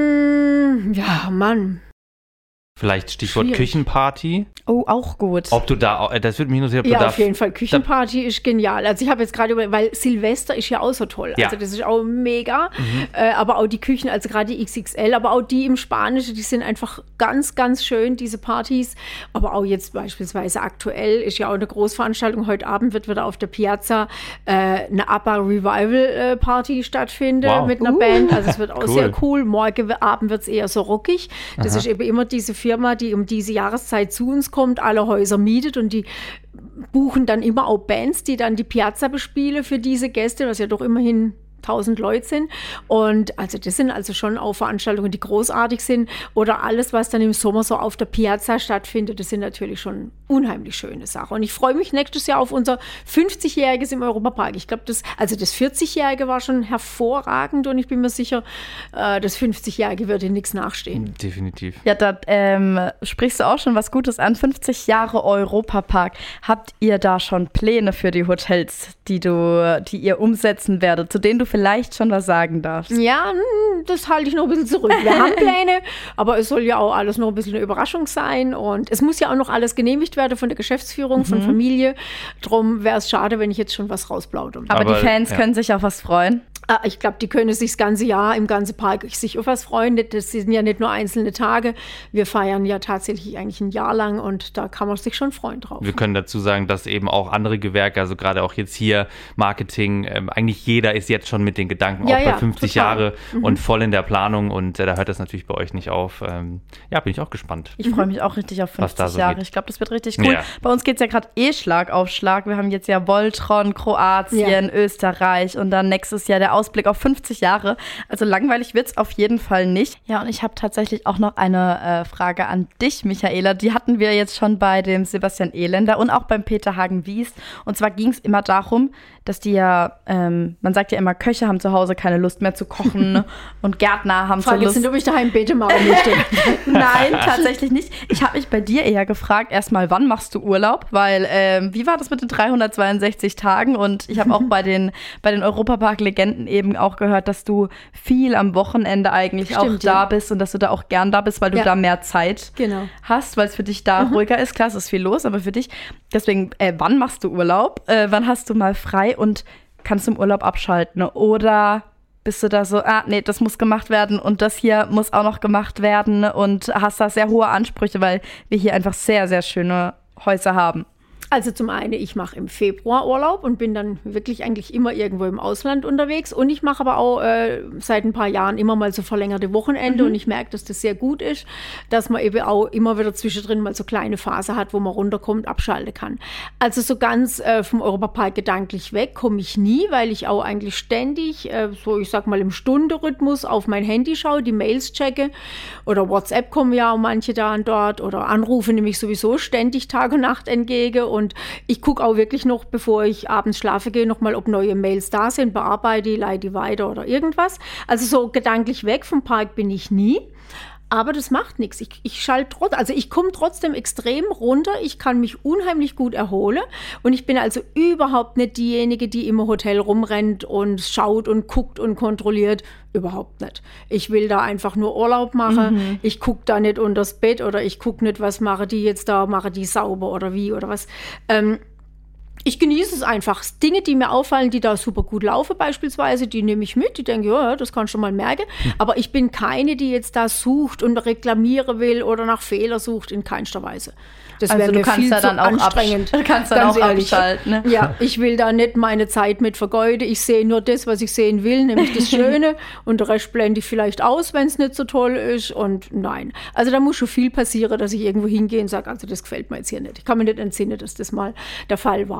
Mm, ja, Mann. Vielleicht Stichwort Schwierig. Oh, Küchenparty. auch gut. Ob du da, das würde mich interessieren, ob Ja, du da... auf jeden Fall. Küchenparty ist genial. Also ich habe jetzt gerade über, weil Silvester ist ja auch so toll. Ja. Also das ist auch mega. Mhm. Äh, aber auch die Küchen, also gerade die X X L, aber auch die im Spanischen, die sind einfach ganz, ganz schön, diese Partys. Aber auch jetzt beispielsweise aktuell ist ja auch eine Großveranstaltung. Heute Abend wird wieder auf der Piazza äh, eine ABBA Revival äh, Party stattfinden Wow. mit einer Uh. Band. Also es wird auch Cool. sehr cool. Morgen Abend wird es eher so rockig. Das Aha. ist eben immer diese Firma, die um diese Jahreszeit zu uns kommt, alle Häuser mietet und die buchen dann immer auch Bands, die dann die Piazza bespielen für diese Gäste, was ja doch immerhin tausend Leute sind. Und also das sind also schon auch Veranstaltungen, die großartig sind. Oder alles, was dann im Sommer so auf der Piazza stattfindet, das sind natürlich schon unheimlich schöne Sachen. Und ich freue mich nächstes Jahr auf unser fünfzigjähriges im Europapark. Ich glaube, das, also das vierzigjährige war schon hervorragend und ich bin mir sicher, äh, das fünfzigjährige wird in nichts nachstehen. Definitiv. Ja, da ähm, sprichst du auch schon was Gutes an. fünfzig Jahre Europapark. Habt ihr da schon Pläne für die Hotels, die du, die ihr umsetzen werdet, zu denen du vielleicht schon was sagen darfst? Ja, das halte ich noch ein bisschen zurück. Wir haben Pläne, aber es soll ja auch alles noch ein bisschen eine Überraschung sein und es muss ja auch noch alles genehmigt werden von der Geschäftsführung, mhm. von Familie. Drum wäre es schade, wenn ich jetzt schon was rausplaudere. Aber, aber die Fans ja. können sich auf was freuen. Ich glaube, die können sich das ganze Jahr im ganzen Park sich auf was freuen. Das sind ja nicht nur einzelne Tage. Wir feiern ja tatsächlich eigentlich ein Jahr lang und da kann man sich schon freuen drauf. Wir können dazu sagen, dass eben auch andere Gewerke, also gerade auch jetzt hier Marketing, ähm, eigentlich jeder ist jetzt schon mit den Gedanken ja, auch bei ja, fünfzig total. Jahre mhm. und voll in der Planung und äh, da hört das natürlich bei euch nicht auf. Ähm, ja, bin ich auch gespannt. Ich freue mich auch richtig auf fünfzig so Jahre. geht. Ich glaube, das wird richtig cool. Ja. Bei uns geht es ja gerade eh Schlag auf Schlag. Wir haben jetzt ja Voltron, Kroatien, ja. Österreich und dann nächstes Jahr der Ausblick auf fünfzig Jahre. Also langweilig wird es auf jeden Fall nicht. Ja, und ich habe tatsächlich auch noch eine äh, Frage an dich, Michaela. Die hatten wir jetzt schon bei dem Sebastian Elender und auch beim Peter Hagen-Wiest. Und zwar ging es immer darum, dass die ja, ähm, man sagt ja immer, Köche haben zu Hause keine Lust mehr zu kochen und Gärtner haben Frage zur Lust. Jetzt nicht, ob ich daheim Beete machen möchte. Nein, tatsächlich nicht. Ich habe mich bei dir eher gefragt, erstmal, wann machst du Urlaub? Weil, ähm, wie war das mit den dreihundertzweiundsechzig Tagen? Und ich habe auch bei den, bei den Europapark-Legenden eben auch gehört, dass du viel am Wochenende eigentlich Stimmt, auch da ja. bist und dass du da auch gern da bist, weil du Ja. da mehr Zeit Genau. hast, weil es für dich da Mhm. ruhiger ist. Klar, es ist viel los, aber für dich. Deswegen, äh, wann machst du Urlaub? Äh, wann hast du mal frei und kannst du im Urlaub abschalten? Oder bist du da so, ah, nee, das muss gemacht werden und das hier muss auch noch gemacht werden und hast da sehr hohe Ansprüche, weil wir hier einfach sehr, sehr schöne Häuser haben? Also zum einen, ich mache im Februar Urlaub und bin dann wirklich eigentlich immer irgendwo im Ausland unterwegs. Und ich mache aber auch äh, seit ein paar Jahren immer mal so verlängerte Wochenende. Mhm. Und ich merke, dass das sehr gut ist, dass man eben auch immer wieder zwischendrin mal so kleine Phase hat, wo man runterkommt, abschalten kann. Also so ganz äh, vom Europapark gedanklich weg komme ich nie, weil ich auch eigentlich ständig, äh, so ich sag mal im Stundenrhythmus auf mein Handy schaue, die Mails checke. Oder WhatsApp kommen ja auch manche da und dort. Oder Anrufe nehme ich sowieso ständig Tag und Nacht entgegen. Und ich gucke auch wirklich noch, bevor ich abends schlafen gehe, nochmal, ob neue Mails da sind, bearbeite die, leite die weiter oder irgendwas. Also so gedanklich weg vom Park bin ich nie. Aber das macht nichts. Ich, ich schalte trotzdem, also ich komme trotzdem extrem runter. Ich kann mich unheimlich gut erholen. Und ich bin also überhaupt nicht diejenige, die im Hotel rumrennt und schaut und guckt und kontrolliert. Überhaupt nicht. Ich will da einfach nur Urlaub machen. Mhm. Ich gucke da nicht unters Bett oder ich gucke nicht, was mache die jetzt da, mache die sauber oder wie oder was. Ähm, Ich genieße es einfach. Dinge, die mir auffallen, die da super gut laufen beispielsweise, die nehme ich mit. Die denke, ja, das kannst du mal merken. Hm. Aber ich bin keine, die jetzt da sucht und reklamieren will oder nach Fehler sucht, in keinster Weise. Das also wäre du mir kannst viel da zu dann auch anstrengend. Absch- kannst dann auch ehrlich. abschalten. Ne? Ja, ich will da nicht meine Zeit mit vergeuden. Ich sehe nur das, was ich sehen will, nämlich das Schöne. Und den Rest blende ich vielleicht aus, wenn es nicht so toll ist. Und nein. Also da muss schon viel passieren, dass ich irgendwo hingehe und sage, also das gefällt mir jetzt hier nicht. Ich kann mir nicht entsinnen, dass das mal der Fall war.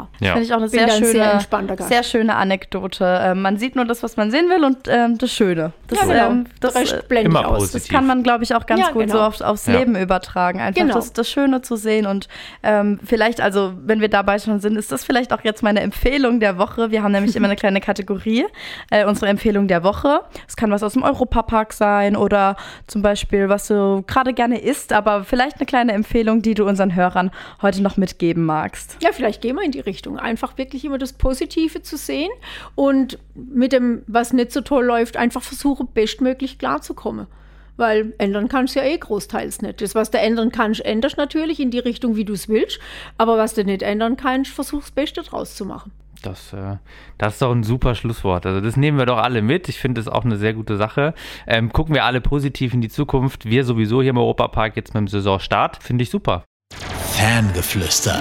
immer. Ja. Finde ich auch eine Bin sehr schöne, sehr entspannter Gast. sehr schöne Anekdote. Äh, man sieht nur das, was man sehen will und ähm, das Schöne. Das, ja, genau. ähm, das, das blende ich aus. Das kann man, glaube ich, auch ganz ja, gut genau. so auf, aufs ja. Leben übertragen. Einfach genau. das, das Schöne zu sehen und ähm, vielleicht, also wenn wir dabei schon sind, ist das vielleicht auch jetzt meine Empfehlung der Woche. Wir haben nämlich immer eine kleine Kategorie, äh, unsere Empfehlung der Woche. Es kann was aus dem Europapark sein oder zum Beispiel, was du gerade gerne isst, aber vielleicht eine kleine Empfehlung, die du unseren Hörern heute noch mitgeben magst. Ja, vielleicht gehen wir in die Richtung. Einfach wirklich immer das Positive zu sehen und mit dem, was nicht so toll läuft, einfach versuche, bestmöglich klarzukommen. Weil ändern kannst du ja eh großteils nicht. Das, was du ändern kannst, änderst natürlich in die Richtung, wie du es willst. Aber was du nicht ändern kannst, versuch das Beste draus zu machen. Das, äh, das ist doch ein super Schlusswort. Also das nehmen wir doch alle mit. Ich finde das auch eine sehr gute Sache. Ähm, gucken wir alle positiv in die Zukunft. Wir sowieso hier im Europapark jetzt mit dem Saisonstart. Finde ich super. Fangeflüster.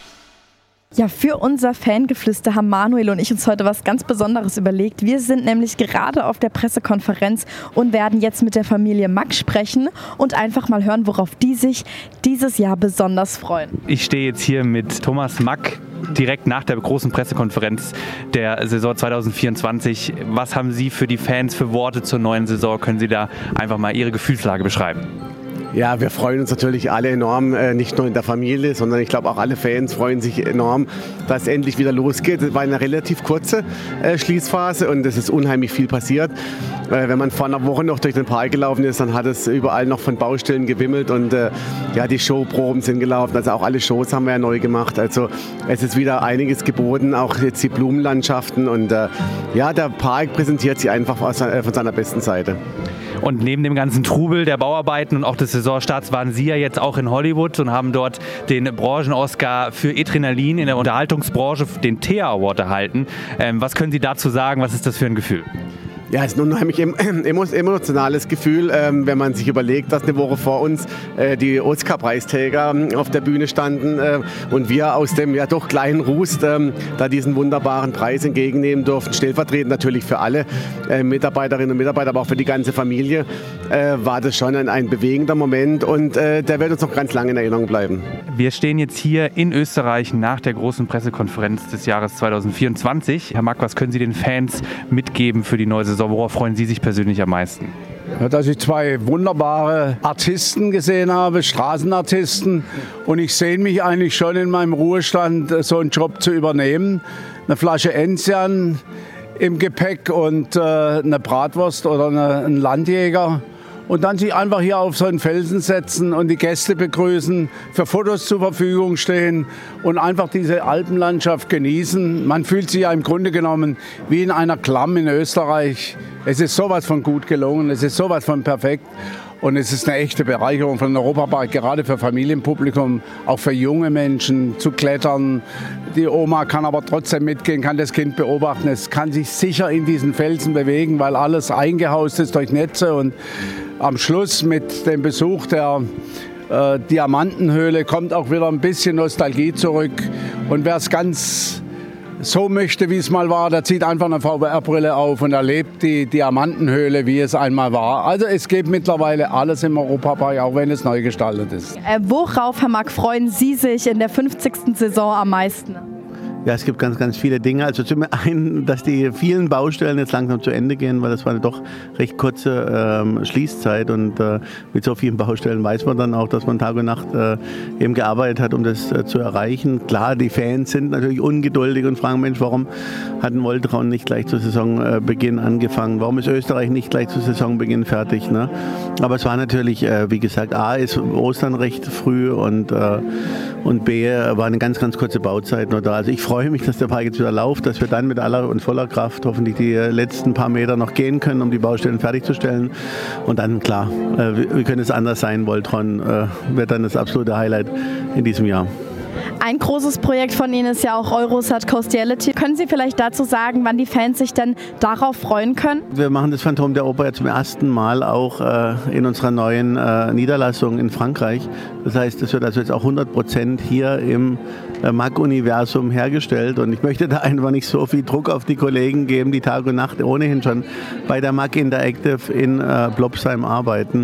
Ja, für unser Fangeflüster haben Manuel und ich uns heute was ganz Besonderes überlegt. Wir sind nämlich gerade auf der Pressekonferenz und werden jetzt mit der Familie Mack sprechen und einfach mal hören, worauf die sich dieses Jahr besonders freuen. Ich stehe jetzt hier mit Thomas Mack direkt nach der großen Pressekonferenz der Saison zwanzig vierundzwanzig. Was haben Sie für die Fans für Worte zur neuen Saison? Können Sie da einfach mal Ihre Gefühlslage beschreiben? Ja, wir freuen uns natürlich alle enorm, nicht nur in der Familie, sondern ich glaube auch alle Fans freuen sich enorm, dass es endlich wieder losgeht. Es war eine relativ kurze äh, Schließphase und es ist unheimlich viel passiert. Äh, wenn man vor einer Woche noch durch den Park gelaufen ist, dann hat es überall noch von Baustellen gewimmelt und äh, ja, die Showproben sind gelaufen. Also auch alle Shows haben wir ja neu gemacht. Also es ist wieder einiges geboten, auch jetzt die Blumenlandschaften und äh, ja, der Park präsentiert sich einfach aus, äh, von seiner besten Seite. Und neben dem ganzen Trubel der Bauarbeiten und auch des Saisonstarts waren Sie ja jetzt auch in Hollywood und haben dort den Branchen-Oscar für Adrenalin in der Unterhaltungsbranche, den T H E A Award, erhalten. Ähm, was können Sie dazu sagen? Was ist das für ein Gefühl? Ja, es ist ein unheimlich emotionales Gefühl, ähm, wenn man sich überlegt, dass eine Woche vor uns äh, die Oscar-Preisträger ähm, auf der Bühne standen äh, und wir aus dem ja doch kleinen Rust ähm, da diesen wunderbaren Preis entgegennehmen durften. Stellvertretend natürlich für alle äh, Mitarbeiterinnen und Mitarbeiter, aber auch für die ganze Familie äh, war das schon ein, ein bewegender Moment und äh, der wird uns noch ganz lange in Erinnerung bleiben. Wir stehen jetzt hier in Österreich nach der großen Pressekonferenz des Jahres zwanzig vierundzwanzig. Herr Mack, was können Sie den Fans mitgeben für die neue Saison? Worauf freuen Sie sich persönlich am meisten? Ja, dass ich zwei wunderbare Artisten gesehen habe, Straßenartisten. Und ich sehe mich eigentlich schon in meinem Ruhestand, so einen Job zu übernehmen. Eine Flasche Enzian im Gepäck und äh, eine Bratwurst oder eine, ein Landjäger. Und dann sich einfach hier auf so einen Felsen setzen und die Gäste begrüßen, für Fotos zur Verfügung stehen und einfach diese Alpenlandschaft genießen. Man fühlt sich ja im Grunde genommen wie in einer Klamm in Österreich. Es ist sowas von gut gelungen, es ist sowas von perfekt. Und es ist eine echte Bereicherung von Europapark, gerade für Familienpublikum, auch für junge Menschen zu klettern. Die Oma kann aber trotzdem mitgehen, kann das Kind beobachten. Es kann sich sicher in diesen Felsen bewegen, weil alles eingehaust ist durch Netze. Und am Schluss mit dem Besuch der äh, Diamantenhöhle kommt auch wieder ein bisschen Nostalgie zurück. Und wer es ganz so möchte, wie es mal war, der zieht einfach eine V R-Brille auf und erlebt die Diamantenhöhle, wie es einmal war. Also es gibt mittlerweile alles im Europapark, auch wenn es neu gestaltet ist. Äh, worauf, Herr Mack, freuen Sie sich in der fünfzigsten Saison am meisten? Ja, es gibt ganz, ganz viele Dinge. Also zum einen, dass die vielen Baustellen jetzt langsam zu Ende gehen, weil das war eine doch recht kurze ähm, Schließzeit und äh, mit so vielen Baustellen weiß man dann auch, dass man Tag und Nacht äh, eben gearbeitet hat, um das äh, zu erreichen. Klar, die Fans sind natürlich ungeduldig und fragen, Mensch, warum hat ein Voltron nicht gleich zu Saisonbeginn angefangen? Warum ist Österreich nicht gleich zu Saisonbeginn fertig? Ne? Aber es war natürlich, äh, wie gesagt, A, ist Ostern recht früh und, äh, und B, war eine ganz, ganz kurze Bauzeit nur da. Also ich freue mich, dass der Park jetzt wieder läuft, dass wir dann mit aller und voller Kraft hoffentlich die letzten paar Meter noch gehen können, um die Baustellen fertigzustellen. Und dann, klar, äh, wie könnte es anders sein? Voltron äh, wird dann das absolute Highlight in diesem Jahr. Ein großes Projekt von Ihnen ist ja auch Eurosat Coastiality. Können Sie vielleicht dazu sagen, wann die Fans sich denn darauf freuen können? Wir machen das Phantom der Oper ja zum ersten Mal auch äh, in unserer neuen äh, Niederlassung in Frankreich. Das heißt, das wird also jetzt auch hundert Prozent hier im äh, Mack-Universum hergestellt. Und ich möchte da einfach nicht so viel Druck auf die Kollegen geben, die Tag und Nacht ohnehin schon bei der Mack Interactive in äh, Blobsheim arbeiten.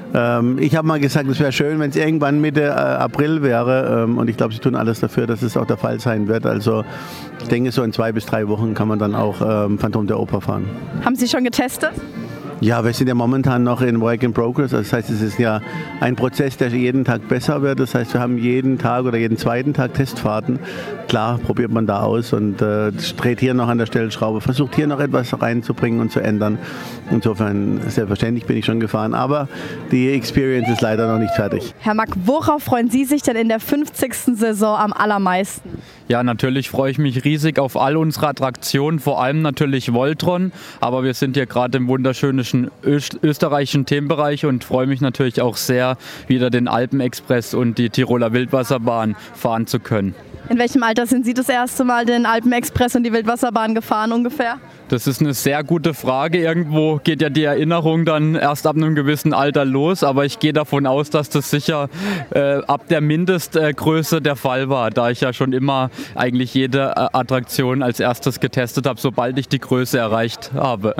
Ähm, ich habe mal gesagt, es wäre schön, wenn es irgendwann Mitte äh, April wäre. Ähm, und ich glaube, sie tun alles dafür, dass es auch der Fall sein wird. Also ich denke, so in zwei bis drei Wochen kann man dann auch ähm, Phantom der Oper fahren. Haben Sie schon getestet? Ja, wir sind ja momentan noch in Work in Progress. Das heißt, es ist ja ein Prozess, der jeden Tag besser wird. Das heißt, wir haben jeden Tag oder jeden zweiten Tag Testfahrten. Klar, probiert man da aus und äh, dreht hier noch an der Stellschraube, versucht hier noch etwas reinzubringen und zu ändern. Insofern, selbstverständlich bin ich schon gefahren, aber die Experience ist leider noch nicht fertig. Herr Mack, worauf freuen Sie sich denn in der fünfzigsten Saison am allermeisten? Ja, natürlich freue ich mich riesig auf all unsere Attraktionen, vor allem natürlich Voltron. Aber wir sind hier gerade im wunderschönen Öst- österreichischen Themenbereich und freue mich natürlich auch sehr, wieder den Alpenexpress und die Tiroler Wildwasserbahn fahren zu können. In welchem Alter sind Sie das erste Mal den Alpenexpress und die Wildwasserbahn gefahren ungefähr? Das ist eine sehr gute Frage. Irgendwo geht ja die Erinnerung dann erst ab einem gewissen Alter los. Aber ich gehe davon aus, dass das sicher äh, ab der Mindestgröße der Fall war, da ich ja schon immer eigentlich jede äh, Attraktion als erstes getestet habe, sobald ich die Größe erreicht habe.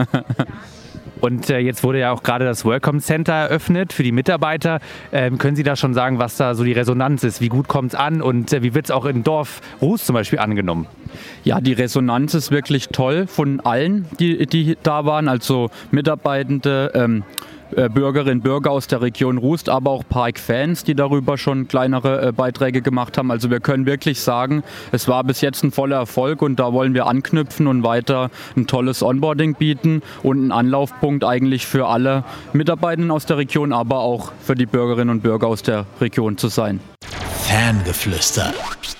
Und äh, jetzt wurde ja auch gerade das Welcome Center eröffnet für die Mitarbeiter. Ähm, können Sie da schon sagen, was da so die Resonanz ist? Wie gut kommt es an und äh, wie wird es auch in Dorf Ruß zum Beispiel angenommen? Ja, die Resonanz ist wirklich toll von allen, die, die da waren, also Mitarbeitende, ähm, Bürgerinnen und Bürger aus der Region Rust, aber auch Park-Fans, die darüber schon kleinere äh, Beiträge gemacht haben. Also wir können wirklich sagen, es war bis jetzt ein voller Erfolg und da wollen wir anknüpfen und weiter ein tolles Onboarding bieten und ein Anlaufpunkt eigentlich für alle Mitarbeitenden aus der Region, aber auch für die Bürgerinnen und Bürger aus der Region zu sein. Fangeflüster.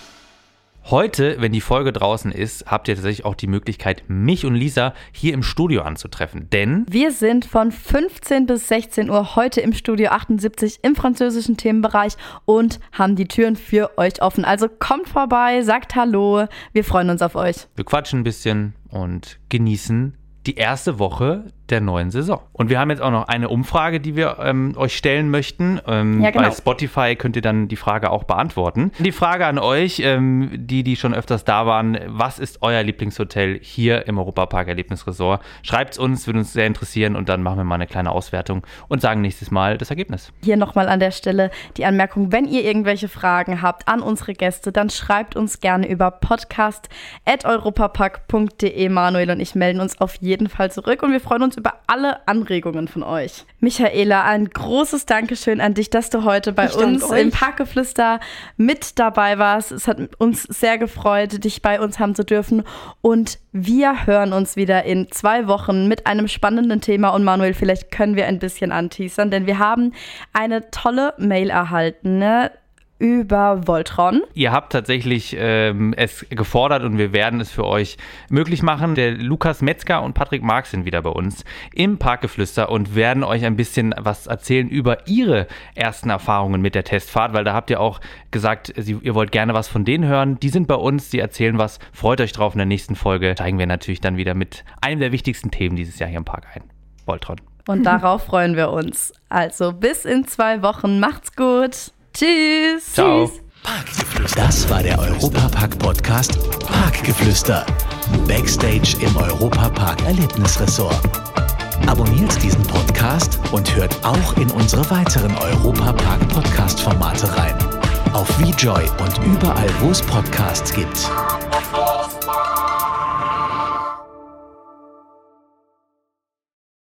Heute, wenn die Folge draußen ist, habt ihr tatsächlich auch die Möglichkeit, mich und Lisa hier im Studio anzutreffen. Denn wir sind von fünfzehn bis sechzehn Uhr heute im Studio achtundsiebzig im französischen Themenbereich und haben die Türen für euch offen. Also kommt vorbei, sagt Hallo, wir freuen uns auf euch. Wir quatschen ein bisschen und genießen die erste Woche der neuen Saison. Und wir haben jetzt auch noch eine Umfrage, die wir ähm, euch stellen möchten. Ähm, ja, genau. Bei Spotify könnt ihr dann die Frage auch beantworten. Die Frage an euch, ähm, die, die schon öfters da waren, was ist euer Lieblingshotel hier im Europapark Erlebnisresort? Schreibt es uns, würde uns sehr interessieren und dann machen wir mal eine kleine Auswertung und sagen nächstes Mal das Ergebnis. Hier nochmal an der Stelle die Anmerkung, wenn ihr irgendwelche Fragen habt an unsere Gäste, dann schreibt uns gerne über podcast at europapark punkt de. Manuel und ich melden uns auf jeden Fall zurück und wir freuen uns über alle Anregungen von euch. Michaela, ein großes Dankeschön an dich, dass du heute bei ich uns im Parkgeflüster mit dabei warst. Es hat uns sehr gefreut, dich bei uns haben zu dürfen und wir hören uns wieder in zwei Wochen mit einem spannenden Thema und Manuel, vielleicht können wir ein bisschen anteasern, denn wir haben eine tolle Mail erhalten, ne? Über Voltron. Ihr habt tatsächlich ähm, es gefordert und wir werden es für euch möglich machen. Der Lukas Metzger und Patrick Marx sind wieder bei uns im Parkgeflüster und werden euch ein bisschen was erzählen über ihre ersten Erfahrungen mit der Testfahrt, weil da habt ihr auch gesagt, sie, ihr wollt gerne was von denen hören. Die sind bei uns, die erzählen was. Freut euch drauf, in der nächsten Folge steigen wir natürlich dann wieder mit einem der wichtigsten Themen dieses Jahr hier im Park ein. Voltron. Und darauf freuen wir uns. Also bis in zwei Wochen. Macht's gut. Tschüss. Ciao. Tschüss. Parkgeflüster. Das war der Europapark-Podcast Parkgeflüster. Backstage im Europapark Erlebnisresort. Abonniert diesen Podcast und hört auch in unsere weiteren Europapark-Podcast-Formate rein. Auf VJoy und überall, wo es Podcasts gibt.